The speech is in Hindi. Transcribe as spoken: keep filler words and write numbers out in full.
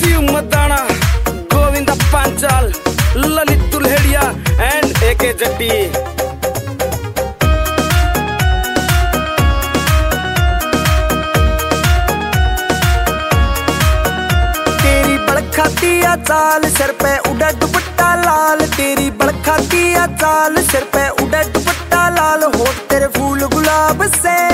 Shiv Madana, Govinda Panchal, Lalit Dulheria and AK Jatti. तेरी बड़खातिया चाल सिर पे उड़ा दुपट्टा लाल, तेरी बड़खातिया चाल सिर पे उड़ा दुपट्टा लाल, होठ तेरे फूल गुलाब से